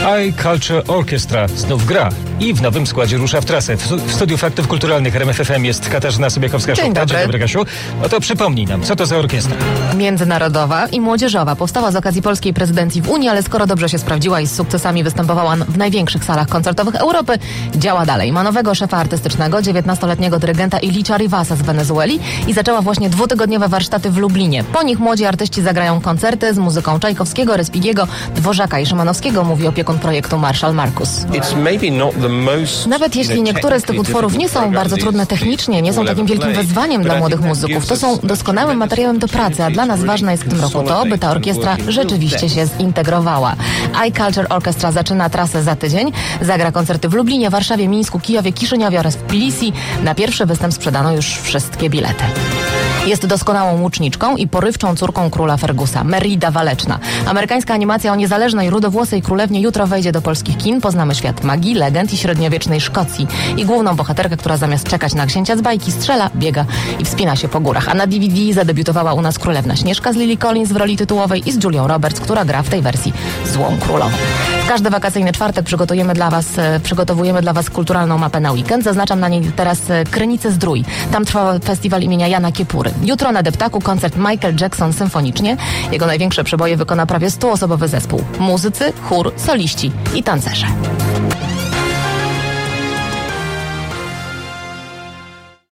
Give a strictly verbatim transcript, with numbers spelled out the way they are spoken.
iCulture Orchestra znów gra i w nowym składzie rusza w trasę. W, w studiu Faktów Kulturalnych R M F F M jest Katarzyna Sobiekowska-Szopta. Dzień dobry. Dzień dobry, Kasiu. No to przypomnij nam, co to za orkiestra? Międzynarodowa i młodzieżowa. Powstała z okazji polskiej prezydencji w Unii, ale skoro dobrze się sprawdziła i z sukcesami występowała w największych salach koncertowych Europy, działa dalej. Ma nowego szefa artystycznego, dziewiętnastoletniego dyrygenta Ilicza Rivasa z Wenezueli i zaczęła właśnie dwutygodniowe warsztaty w Lublinie. Po nich młodzi artyści zagrają koncerty z muzyką Czajkowskiego, Respigiego, Dworzaka i Szymanowskiego, mówi opiekun projektu Marshall Markus. Nawet jeśli niektóre z tych utworów nie są bardzo trudne technicznie, nie są takim wielkim wyzwaniem dla młodych muzyków, to są doskonałym materiałem do pracy, a dla nas ważne jest w tym roku to, by ta orkiestra rzeczywiście się zintegrowała. iCulture Orchestra zaczyna trasę za tydzień, zagra koncerty w Lublinie, Warszawie, Mińsku, Kijowie, Kiszyniowie oraz w Tbilisi. Na pierwszy występ sprzedano już wszystkie bilety. Jest doskonałą łuczniczką i porywczą córką króla Fergusa, Merida Waleczna. Amerykańska animacja o niezależnej, rudowłosej królewnie jutro wejdzie do polskich kin. Poznamy świat magii, legend i średniowiecznej Szkocji. I główną bohaterkę, która zamiast czekać na księcia z bajki, strzela, biega i wspina się po górach. A na D V D zadebiutowała u nas królewna Śnieżka z Lily Collins w roli tytułowej i z Julią Roberts, która gra w tej wersji złą królową. W każdy wakacyjny czwartek przygotujemy dla was, przygotowujemy dla was kulturalną mapę na weekend. Zaznaczam na niej teraz Krynice-Zdrój. Tam trwa festiwal imienia Jana Kiepury. Jutro na Deptaku koncert Michael Jackson symfonicznie. Jego największe przeboje wykona prawie stuosobowy zespół. Muzycy, chór, soliści i tancerze.